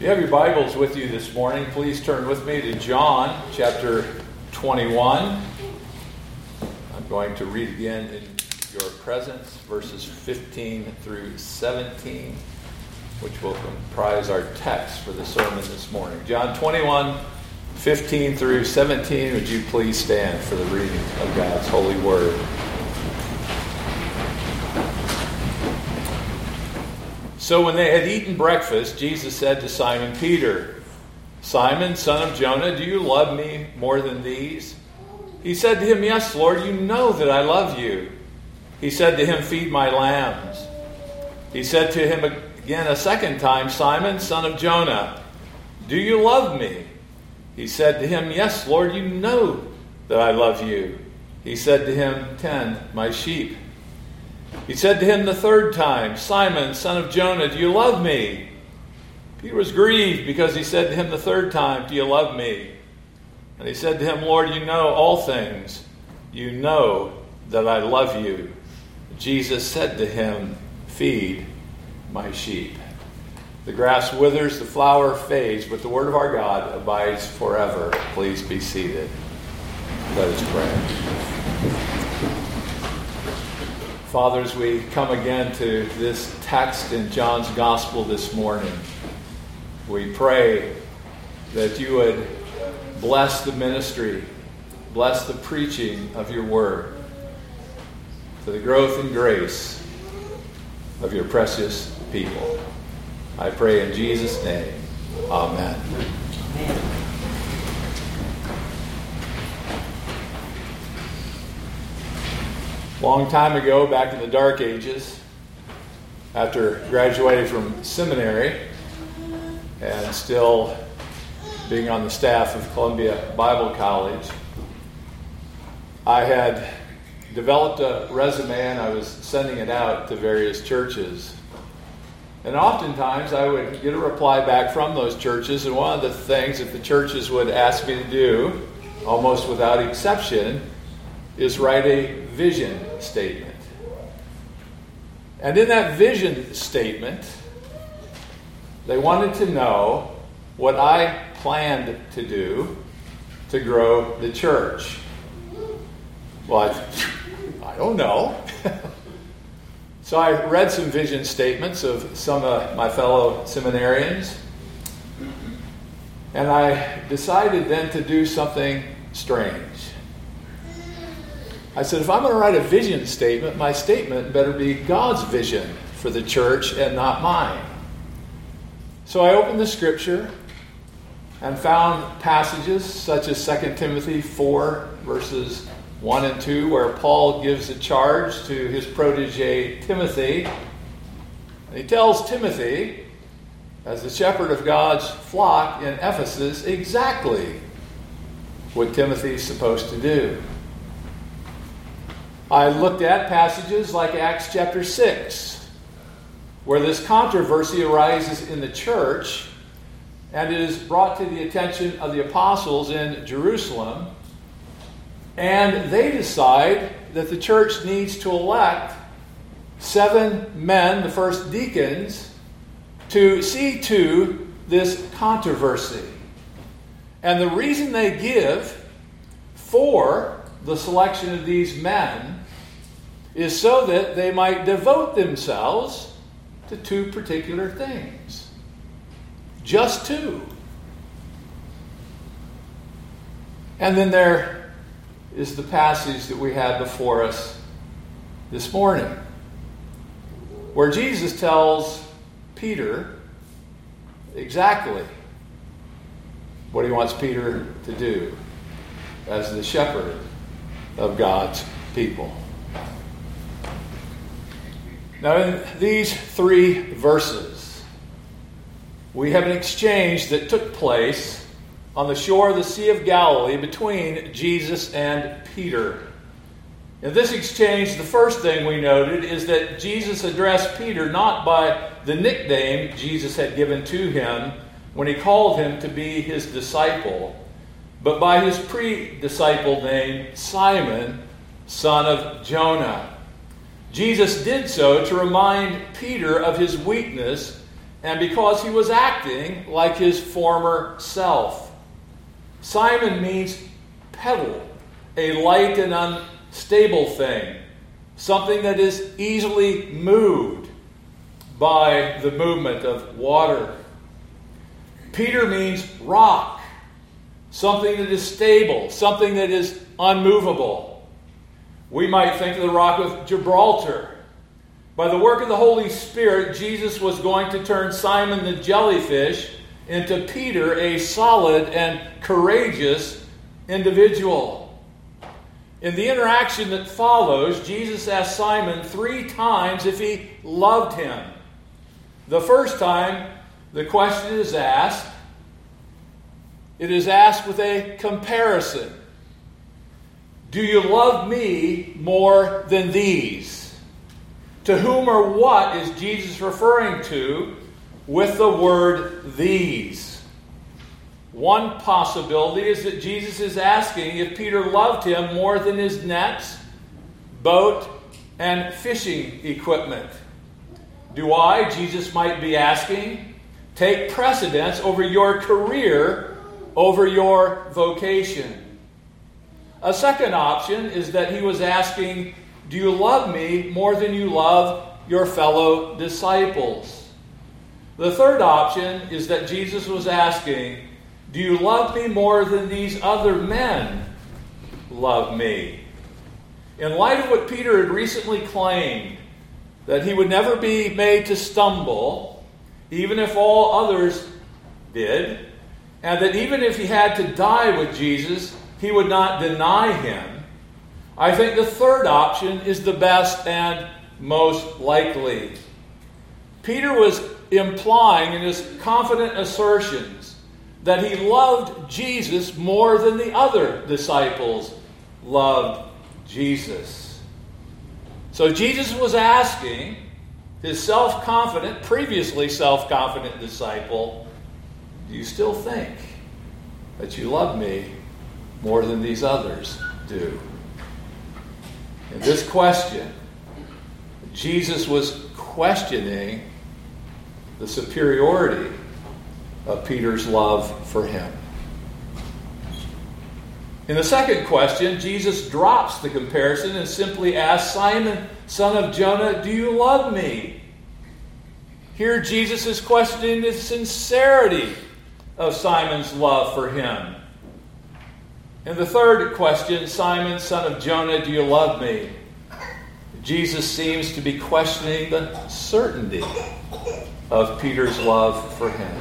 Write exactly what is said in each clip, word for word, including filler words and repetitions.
If you have your Bibles with you this morning, please turn with me to John chapter twenty-one. I'm going to read again in your presence verses fifteen through seventeen, which will comprise our text for the sermon this morning. John twenty-one, fifteen through seventeen. Would you please stand for the reading of God's holy word? So when they had eaten breakfast, Jesus said to Simon Peter, "Simon, son of Jonah, do you love me more than these?" He said to him, "Yes, Lord, you know that I love you." He said to him, "Feed my lambs." He said to him again a second time, "Simon, son of Jonah, do you love me?" He said to him, "Yes, Lord, you know that I love you." He said to him, "Tend my sheep." He said to him the third time, "Simon, son of Jonah, do you love me?" Peter was grieved because he said to him the third time, "Do you love me?" And he said to him, "Lord, you know all things. You know that I love you." Jesus said to him, "Feed my sheep." The grass withers, the flower fades, but the word of our God abides forever. Please be seated. Let us pray. Father, as we come again to this text in John's Gospel this morning, we pray that you would bless the ministry, bless the preaching of your word, for the growth and grace of your precious people. I pray in Jesus' name. Amen. Amen. Long time ago, back in the dark ages, after graduating from seminary and still being on the staff of Columbia Bible College, I had developed a resume and I was sending it out to various churches. And oftentimes I would get a reply back from those churches, and one of the things that the churches would ask me to do, almost without exception, is write a vision statement. And in that vision statement, they wanted to know what I planned to do to grow the church. Well, I, I don't know. So I read some vision statements of some of my fellow seminarians, and I decided then to do something strange. I said, if I'm going to write a vision statement, my statement better be God's vision for the church and not mine. So I opened the scripture and found passages such as Second Timothy four, verses one and two, where Paul gives a charge to his protege Timothy. And he tells Timothy, as the shepherd of God's flock in Ephesus, exactly what Timothy's supposed to do. I looked at passages like Acts chapter six, where this controversy arises in the church and is brought to the attention of the apostles in Jerusalem, and they decide that the church needs to elect seven men, the first deacons, to see to this controversy. And the reason they give for the selection of these men is so that they might devote themselves to two particular things. Just two. And then there is the passage that we had before us this morning, where Jesus tells Peter exactly what he wants Peter to do as the shepherd of God's people. Now, in these three verses, we have an exchange that took place on the shore of the Sea of Galilee between Jesus and Peter. In this exchange, the first thing we noted is that Jesus addressed Peter not by the nickname Jesus had given to him when he called him to be his disciple, but by his pre-disciple name, Simon, son of Jonah. Jesus did so to remind Peter of his weakness and because he was acting like his former self. Simon means pedal, a light and unstable thing, something that is easily moved by the movement of water. Peter means rock, something that is stable, something that is unmovable. We might think of the rock of Gibraltar. By the work of the Holy Spirit, Jesus was going to turn Simon the jellyfish into Peter, a solid and courageous individual. In the interaction that follows, Jesus asked Simon three times if he loved him. The first time the question is asked, it is asked with a comparison. Do you love me more than these? To whom or what is Jesus referring to with the word these? One possibility is that Jesus is asking if Peter loved him more than his nets, boat, and fishing equipment. Do I, Jesus might be asking, take precedence over your career, over your vocation? A second option is that he was asking, do you love me more than you love your fellow disciples? The third option is that Jesus was asking, do you love me more than these other men love me? In light of what Peter had recently claimed, that he would never be made to stumble, even if all others did, and that even if he had to die with Jesus, he would not deny him, I think the third option is the best and most likely. Peter was implying in his confident assertions that he loved Jesus more than the other disciples loved Jesus. So Jesus was asking his self-confident, previously self-confident disciple, do you still think that you love me more than these others do? In this question, Jesus was questioning the superiority of Peter's love for him. In the second question, Jesus drops the comparison and simply asks, Simon, son of Jonah, do you love me? Here Jesus is questioning the sincerity of Simon's love for him. In the third question, Simon, son of Jonah, do you love me? Jesus seems to be questioning the certainty of Peter's love for him.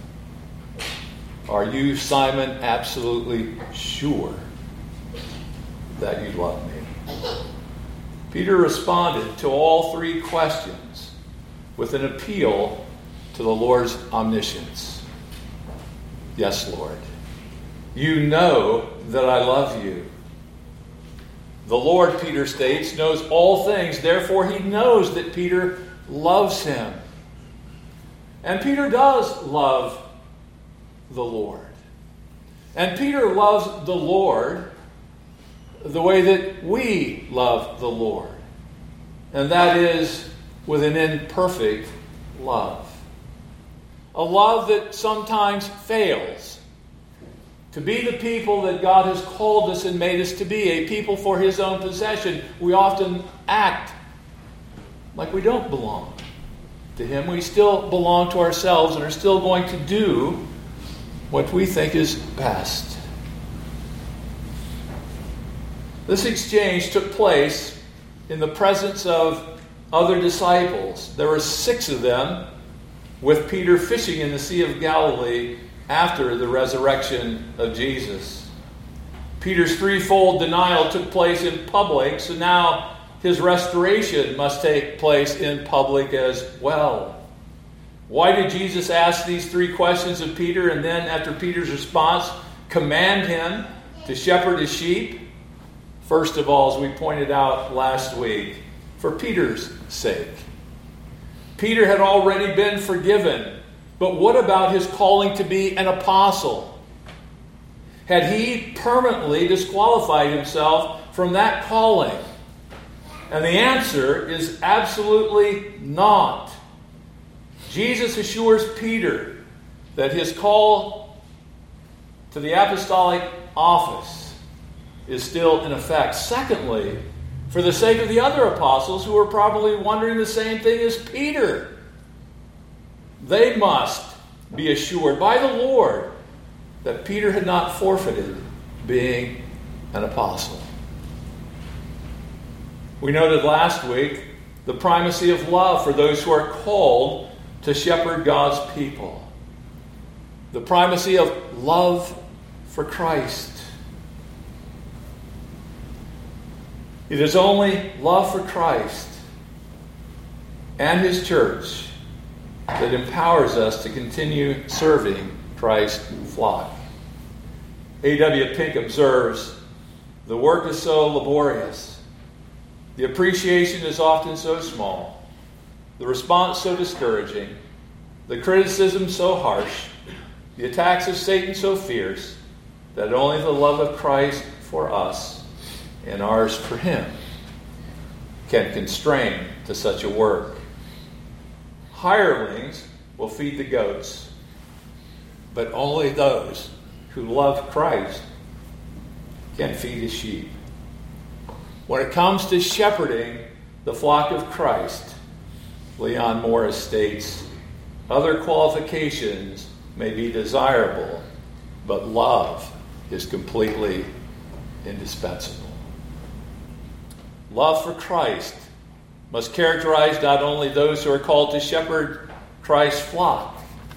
Are you, Simon, absolutely sure that you love me? Peter responded to all three questions with an appeal to the Lord's omniscience. Yes, Lord. You know that I love you. The Lord, Peter states, knows all things. Therefore, he knows that Peter loves him. And Peter does love the Lord. And Peter loves the Lord the way that we love the Lord. And that is with an imperfect love. A love that sometimes fails. To be the people that God has called us and made us to be, a people for his own possession, we often act like we don't belong to him. We still belong to ourselves and are still going to do what we think is best. This exchange took place in the presence of other disciples. There were six of them with Peter fishing in the Sea of Galilee after the resurrection of Jesus. Peter's threefold denial took place in public, so now his restoration must take place in public as well. Why did Jesus ask these three questions of Peter and then, after Peter's response, command him to shepherd his sheep? First of all, as we pointed out last week, for Peter's sake. Peter had already been forgiven. But what about his calling to be an apostle? Had he permanently disqualified himself from that calling? And the answer is absolutely not. Jesus assures Peter that his call to the apostolic office is still in effect. Secondly, for the sake of the other apostles who are probably wondering the same thing as Peter, they must be assured by the Lord that Peter had not forfeited being an apostle. We noted last week the primacy of love for those who are called to shepherd God's people. The primacy of love for Christ. It is only love for Christ and His church that empowers us to continue serving Christ's flock. A W Pink observes, the work is so laborious, the appreciation is often so small, the response so discouraging, the criticism so harsh, the attacks of Satan so fierce, that only the love of Christ for us and ours for Him can constrain to such a work. Hirelings will feed the goats, but only those who love Christ can feed His sheep. When it comes to shepherding the flock of Christ, Leon Morris states, other qualifications may be desirable, but love is completely indispensable. Love for Christ must characterize not only those who are called to shepherd Christ's flock,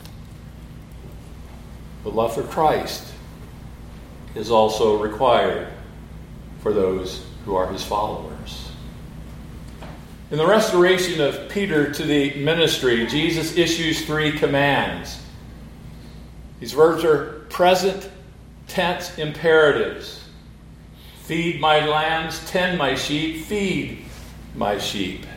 but love for Christ is also required for those who are His followers. In the restoration of Peter to the ministry, Jesus issues three commands. These verbs are present tense imperatives. Feed my lambs, tend my sheep, feed my sheep.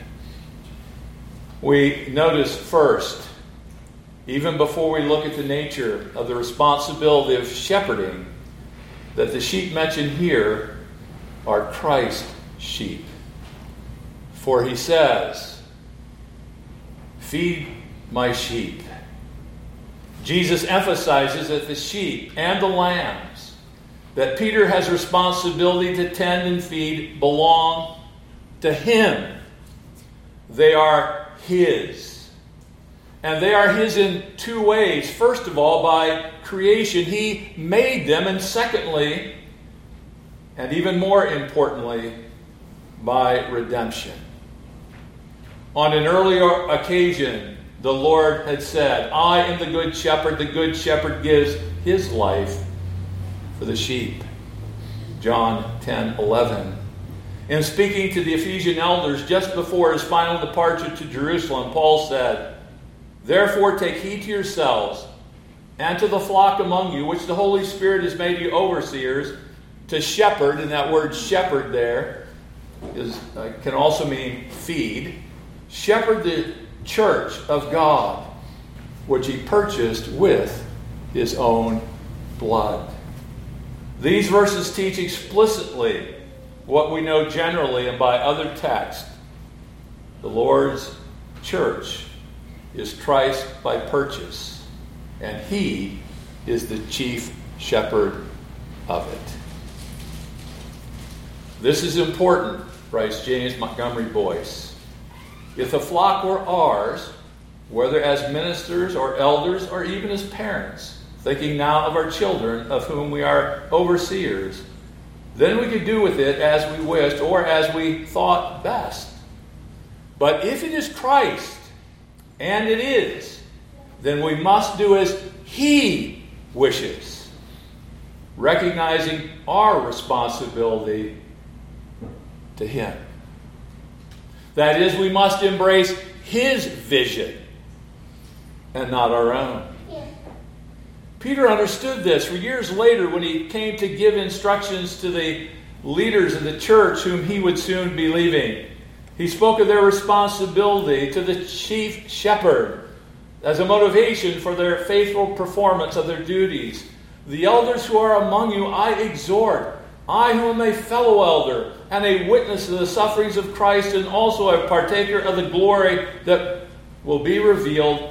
We notice first, even before we look at the nature of the responsibility of shepherding, that the sheep mentioned here are Christ's sheep. For He says, feed my sheep. Jesus emphasizes that the sheep and the lambs that Peter has responsibility to tend and feed belong to Him. They are His. And they are His in two ways. First of all, by creation, He made them. And secondly, and even more importantly, by redemption. On an earlier occasion, the Lord had said, I am the good shepherd. The good shepherd gives his life for the sheep. John ten eleven. In speaking to the Ephesian elders just before his final departure to Jerusalem, Paul said, therefore take heed to yourselves and to the flock among you, which the Holy Spirit has made you overseers, to shepherd, and that word shepherd there is uh, can also mean feed. Shepherd the church of God, which He purchased with His own blood. These verses teach explicitly what we know generally and by other texts. The Lord's church is Christ by purchase, and He is the chief shepherd of it. This is important, writes James Montgomery Boyce. If the flock were ours, whether as ministers or elders or even as parents, thinking now of our children, of whom we are overseers, then we could do with it as we wished or as we thought best. But if it is Christ, and it is, then we must do as He wishes, recognizing our responsibility to Him. That is, we must embrace His vision and not our own. Peter understood this for years later when he came to give instructions to the leaders of the church whom he would soon be leaving. He spoke of their responsibility to the chief shepherd as a motivation for their faithful performance of their duties. The elders who are among you I exhort, I who am a fellow elder and a witness of the sufferings of Christ and also a partaker of the glory that will be revealed,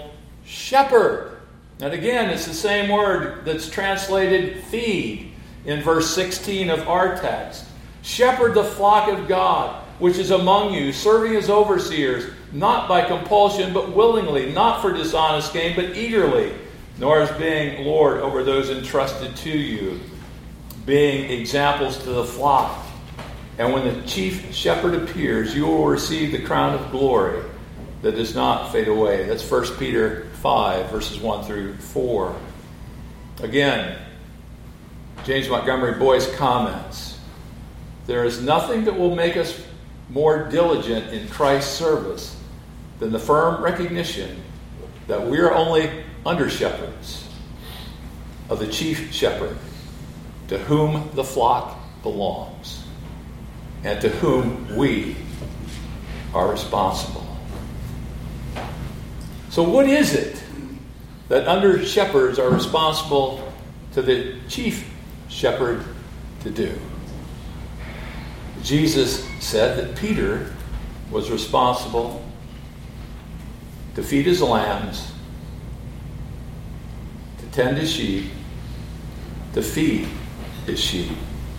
shepherd. And again, it's the same word that's translated feed in verse sixteen of our text. Shepherd the flock of God, which is among you, serving as overseers, not by compulsion, but willingly, not for dishonest gain, but eagerly, nor as being Lord over those entrusted to you, being examples to the flock. And when the chief shepherd appears, you will receive the crown of glory that does not fade away. That's First Peter five, verses one through four. Again, James Montgomery Boyce comments, there is nothing that will make us more diligent in Christ's service than the firm recognition that we are only under-shepherds of the chief shepherd, to whom the flock belongs, and to whom we are responsible. So what is it that under-shepherds are responsible to the chief shepherd to do? Jesus said that Peter was responsible to feed his lambs, to tend his sheep, to feed his sheep.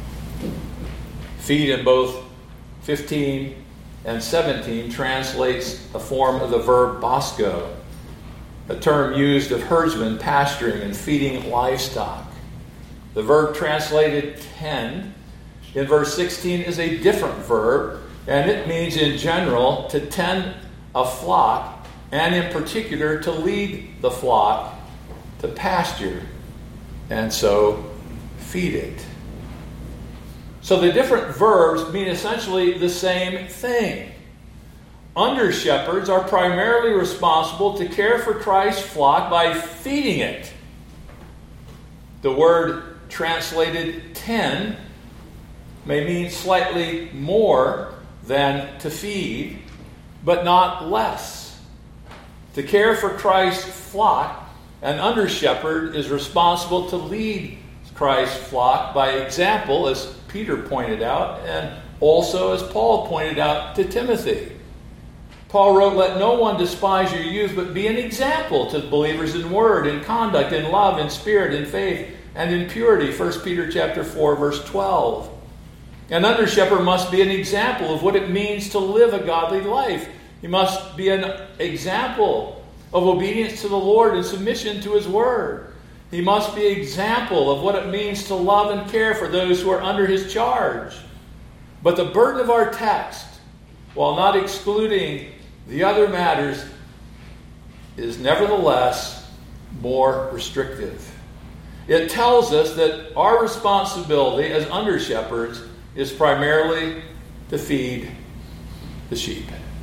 Feed in both fifteen and seventeen translates a form of the verb bosco, a term used of herdsmen pasturing and feeding livestock. The verb translated tend in verse sixteen is a different verb, and it means in general to tend a flock, and in particular to lead the flock to pasture, and so feed it. So the different verbs mean essentially the same thing. Under-shepherds are primarily responsible to care for Christ's flock by feeding it. The word translated tend may mean slightly more than to feed, but not less. To care for Christ's flock, an under-shepherd is responsible to lead Christ's flock by example, as Peter pointed out, and also as Paul pointed out to Timothy. Paul wrote, "Let no one despise your youth, but be an example to believers in word, in conduct, in love, in spirit, in faith, and in purity." First Peter chapter four, verse twelve. An under-shepherd must be an example of what it means to live a godly life. He must be an example of obedience to the Lord and submission to His word. He must be an example of what it means to love and care for those who are under his charge. But the burden of our text, while not excluding the other matters, is nevertheless more restrictive. It tells us that our responsibility as under-shepherds is primarily to feed the sheep.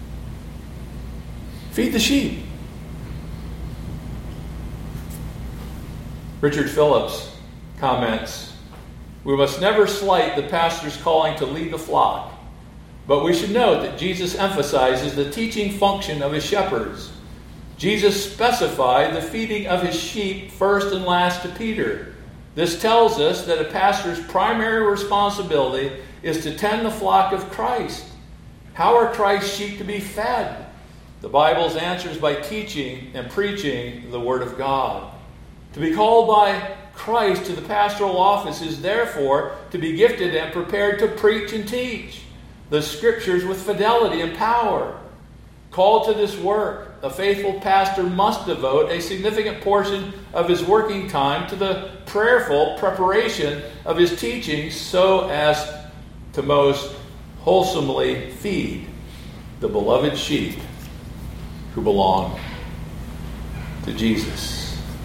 Feed the sheep. Richard Phillips comments, "We must never slight the pastor's calling to lead the flock, but we should note that Jesus emphasizes the teaching function of his shepherds. Jesus specified the feeding of his sheep first and last to Peter. This tells us that a pastor's primary responsibility is to tend the flock of Christ. How are Christ's sheep to be fed? The Bible's answers by teaching and preaching the Word of God. To be called by Christ to the pastoral office is therefore to be gifted and prepared to preach and teach the Scriptures with fidelity and power. Called to this work, a faithful pastor must devote a significant portion of his working time to the prayerful preparation of his teachings so as to most wholesomely feed the beloved sheep who belong to Jesus."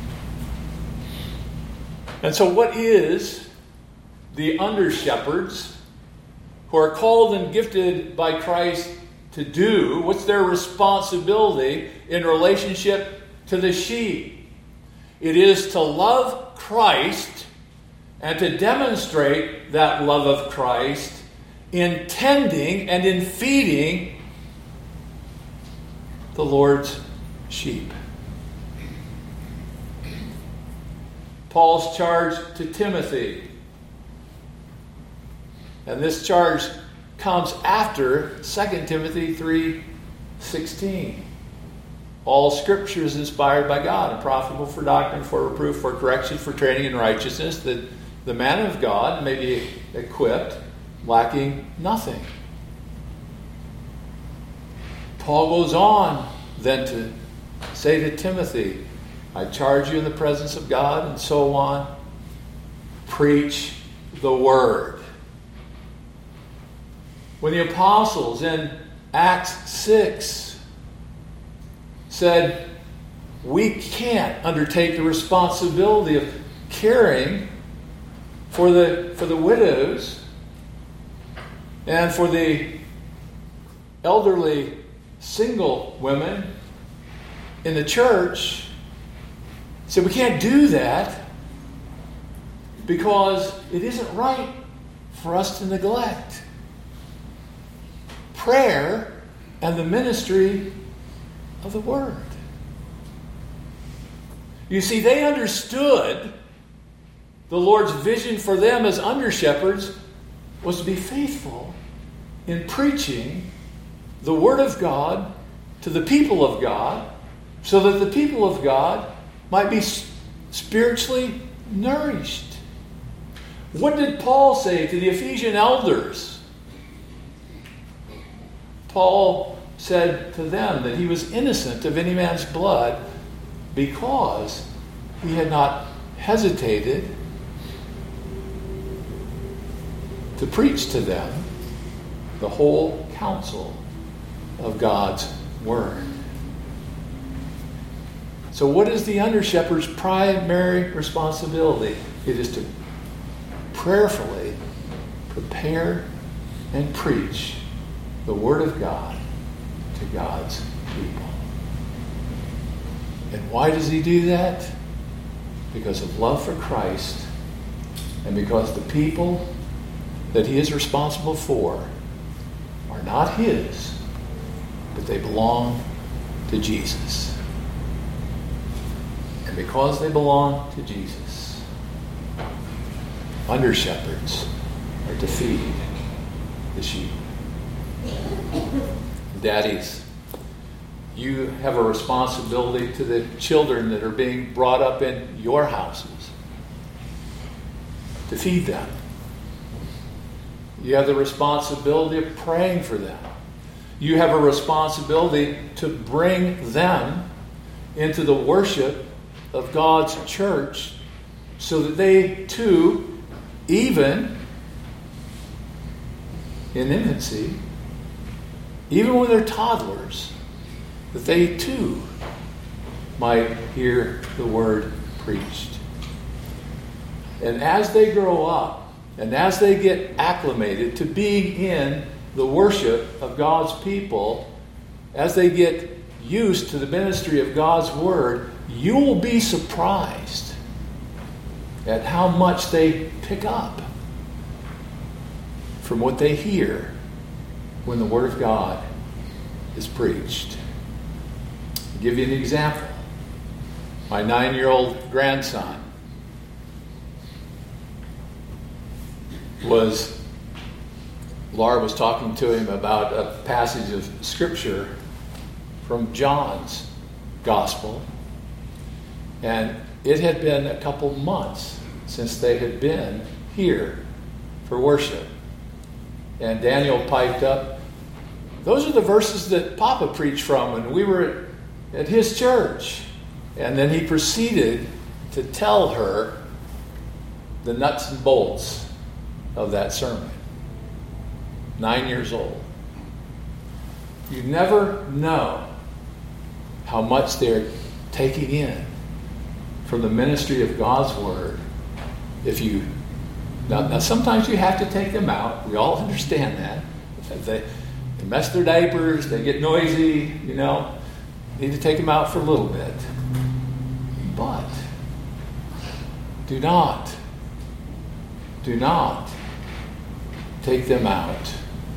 And so what is the under-shepherds who are called and gifted by Christ to do? What's their responsibility in relationship to the sheep? It is to love Christ and to demonstrate that love of Christ in tending and in feeding the Lord's sheep. Paul's charge to Timothy, and this charge comes after Second Timothy three sixteen. all Scripture is inspired by God and profitable for doctrine, for reproof, for correction, for training in righteousness, that the man of God may be equipped, lacking nothing. Paul goes on then to say to Timothy, I charge you in the presence of God, and so on, preach the word. When the apostles in Acts six said, we can't undertake the responsibility of caring for the, for the widows and for the elderly single women in the church, said we can't do that because it isn't right for us to neglect prayer and the ministry of the word. You see, they understood the Lord's vision for them as under-shepherds was to be faithful in preaching the word of God to the people of God, so that the people of God might be spiritually nourished. What did Paul say to the Ephesian elders? Paul said to them that he was innocent of any man's blood because he had not hesitated to preach to them the whole counsel of God's word. So what is the under-shepherd's primary responsibility? It is to prayerfully prepare and preach the word of God to God's people. And why does he do that? Because of love for Christ and because the people that he is responsible for are not his, but they belong to Jesus. And because they belong to Jesus, under-shepherds are to feed the sheep. Daddies, you have a responsibility to the children that are being brought up in your houses to feed them. You have the responsibility of praying for them. You have a responsibility to bring them into the worship of God's church so that they too, even in infancy, even when they're toddlers, that they too might hear the word preached. And as they grow up, and as they get acclimated to being in the worship of God's people, as they get used to the ministry of God's word, you will be surprised at how much they pick up from what they hear when the word of God is preached. I'll give you an example. My nine-year-old grandson was, Laura was talking to him about a passage of Scripture from John's Gospel. And it had been a couple months since they had been here for worship. And Daniel piped up, those are the verses that Papa preached from when we were at, at his church. And then he proceeded to tell her the nuts and bolts of that sermon. Nine years old. You never know how much they're taking in from the ministry of God's word. If you now, now sometimes you have to take them out. We all understand that. If they, they mess their diapers, they get noisy, you know. You need to take them out for a little bit. But do not, do not take them out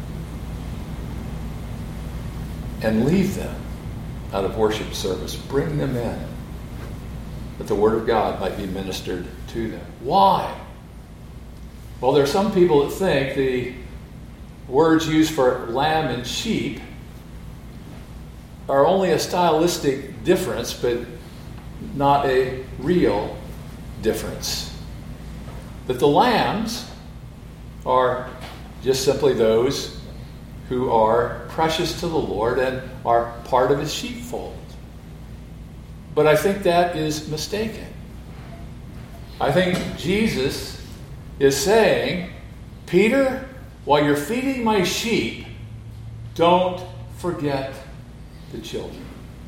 and leave them out of worship service. Bring them in, that the word of God might be ministered to them. Why? Well, there are some people that think the words used for lamb and sheep are only a stylistic difference, but not a real difference. That the lambs are just simply those who are precious to the Lord and are part of his sheepfold. But I think that is mistaken. I think Jesus is saying, Peter, while you're feeding my sheep, don't forget the children.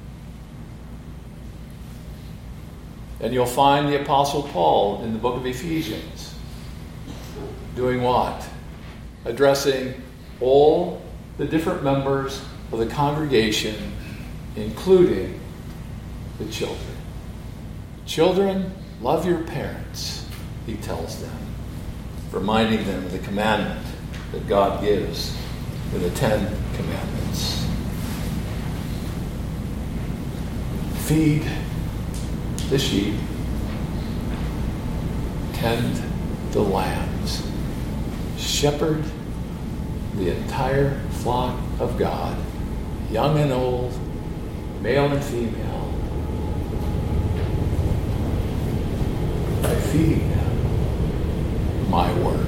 And you'll find the Apostle Paul in the book of Ephesians doing what? Addressing all the different members of the congregation, including the children. Children, love your parents, he tells them, reminding them of the commandment that God gives in the Ten Commandments. Feed the sheep, tend the lambs, shepherd the entire flock of God, young and old, male and female, by feeding them my word.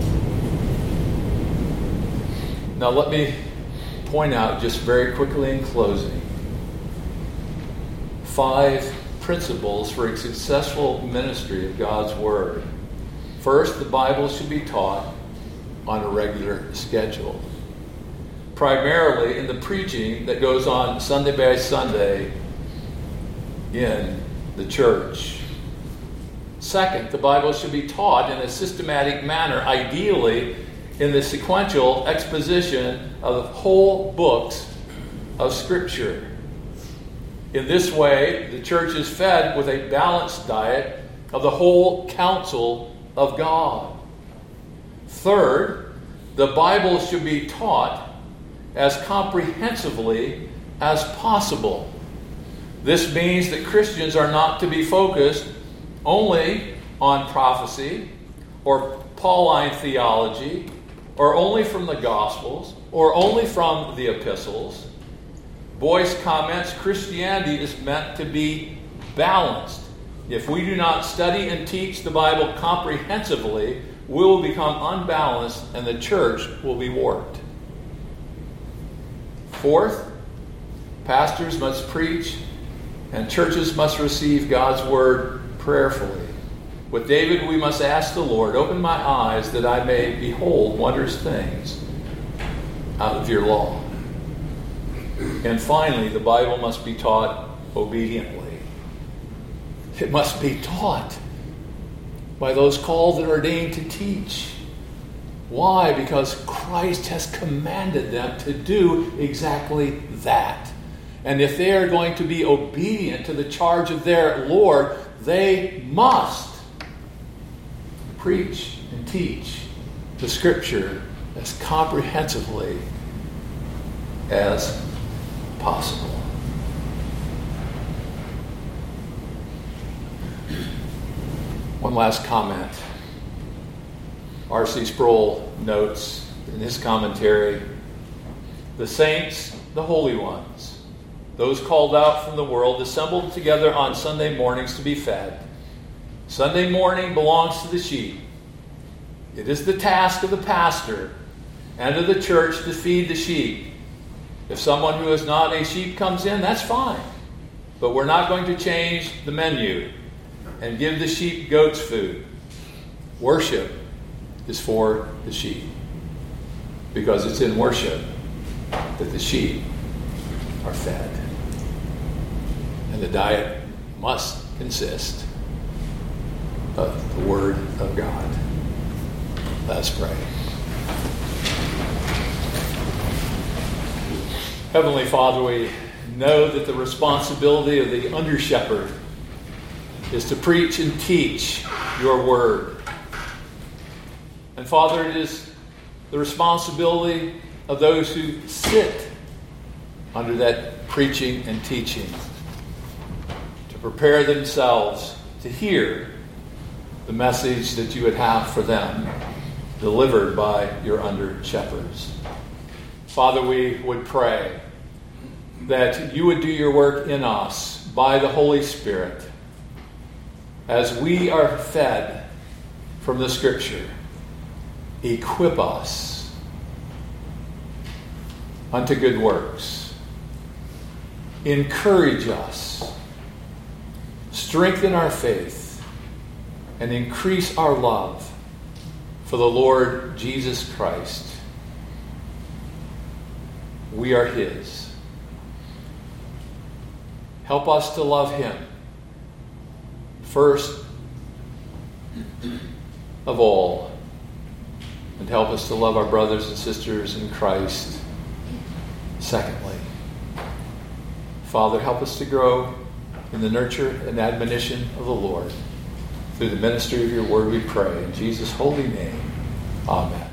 Now let me point out just very quickly in closing five principles for a successful ministry of God's word. First, the Bible should be taught on a regular schedule, primarily in the preaching that goes on Sunday by Sunday in the church. Second, the Bible should be taught in a systematic manner, ideally in the sequential exposition of whole books of Scripture. In this way, the church is fed with a balanced diet of the whole counsel of God. Third, the Bible should be taught as comprehensively as possible. This means that Christians are not to be focused only on prophecy or Pauline theology or only from the Gospels or only from the epistles. Boyce comments, Christianity is meant to be balanced. If we do not study and teach the Bible comprehensively, we will become unbalanced and the church will be warped. Fourth, pastors must preach and churches must receive God's word prayerfully. With David, we must ask the Lord, open my eyes that I may behold wondrous things out of your law. And finally, the Bible must be taught obediently. It must be taught by those called and ordained to teach. Why? Because Christ has commanded them to do exactly that. And if they are going to be obedient to the charge of their Lord, they must preach and teach the Scripture as comprehensively as possible. One last comment. R C Sproul notes in his commentary, the saints, the holy ones, those called out from the world, assembled together on Sunday mornings to be fed. Sunday morning belongs to the sheep. It is the task of the pastor and of the church to feed the sheep. If someone who is not a sheep comes in, that's fine. But we're not going to change the menu and give the sheep goat's food. Worship is for the sheep, because it's in worship that the sheep are fed. And the diet must consist of the Word of God. Let's pray. Heavenly Father, we know that the responsibility of the under-shepherd is to preach and teach your word. And Father, it is the responsibility of those who sit under that preaching and teaching to prepare themselves to hear the message that you would have for them, delivered by your under-shepherds. Father, we would pray that you would do your work in us by the Holy Spirit as we are fed from the Scripture. Equip us unto good works. Encourage us. Strengthen our faith and increase our love for the Lord Jesus Christ. We are His. Help us to love Him first of all, and help us to love our brothers and sisters in Christ secondly. Father, help us to grow in the nurture and admonition of the Lord. Through the ministry of your word we pray. In Jesus' holy name, amen.